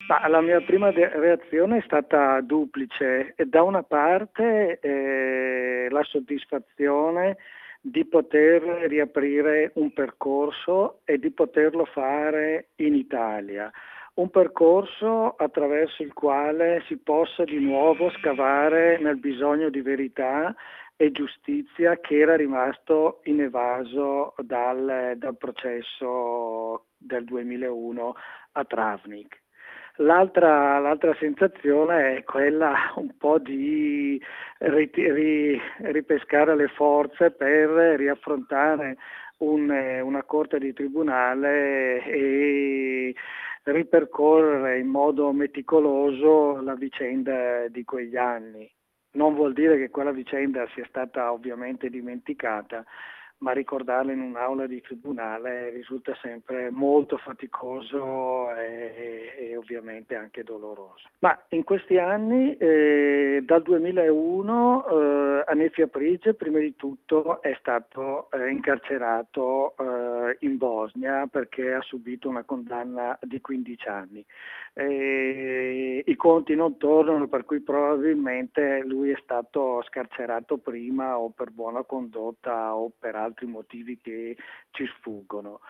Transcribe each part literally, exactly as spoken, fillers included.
Ma la mia prima de- reazione è stata duplice. E da una parte eh, la soddisfazione di poter riaprire un percorso e di poterlo fare in Italia. Un percorso attraverso il quale si possa di nuovo scavare nel bisogno di verità e giustizia che era rimasto inevaso dal, dal processo del duemilauno a Travnik. L'altra, l'altra sensazione è quella un po' di rit- ri- ripescare le forze per riaffrontare un- una corte di tribunale e ripercorrere in modo meticoloso la vicenda di quegli anni. Non vuol dire che quella vicenda sia stata ovviamente dimenticata, ma ricordarla in un'aula di tribunale risulta sempre molto faticoso e, e ovviamente anche doloroso. Ma in questi anni, eh, dal duemilauno, eh, Hanif Price prima di tutto è stato eh, incarcerato eh, in Bosnia perché ha subito una condanna di quindici anni. E i conti non tornano, per cui probabilmente lui è stato scarcerato prima o per buona condotta o per altri motivi che ci sfuggono.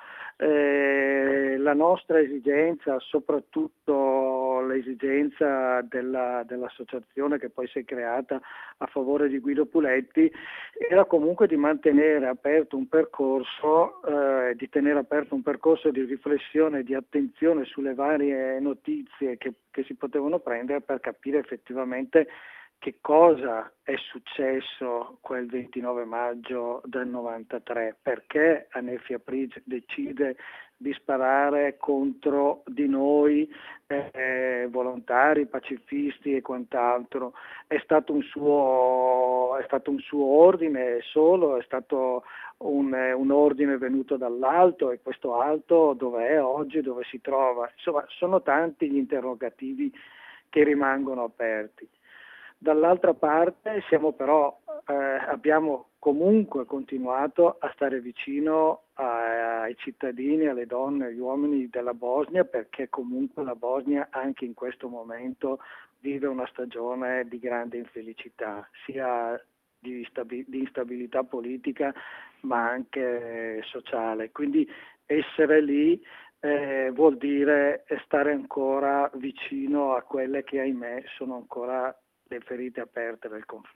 Eh, la nostra esigenza, soprattutto l'esigenza della, dell'associazione che poi si è creata a favore di Guido Puletti, era comunque di mantenere aperto un percorso, eh, di tenere aperto un percorso di riflessione, di attenzione sulle varie notizie che, che si potevano prendere per capire effettivamente che cosa è successo quel ventinove maggio del novantatré, perché Hanif Price decide di sparare contro di noi, eh, volontari, pacifisti e quant'altro. È stato un suo, è stato un suo ordine solo, è stato un, un ordine venuto dall'alto, e questo alto dov'è oggi, dove si trova? Insomma, sono tanti gli interrogativi che rimangono aperti. Dall'altra parte siamo però, eh, abbiamo comunque continuato a stare vicino a, ai cittadini, alle donne, agli uomini della Bosnia, perché comunque la Bosnia anche in questo momento vive una stagione di grande infelicità, sia di, stabi- di instabilità politica ma anche sociale. Quindi essere lì eh, vuol dire stare ancora vicino a quelle che ahimè sono ancora le ferite aperte del conflitto.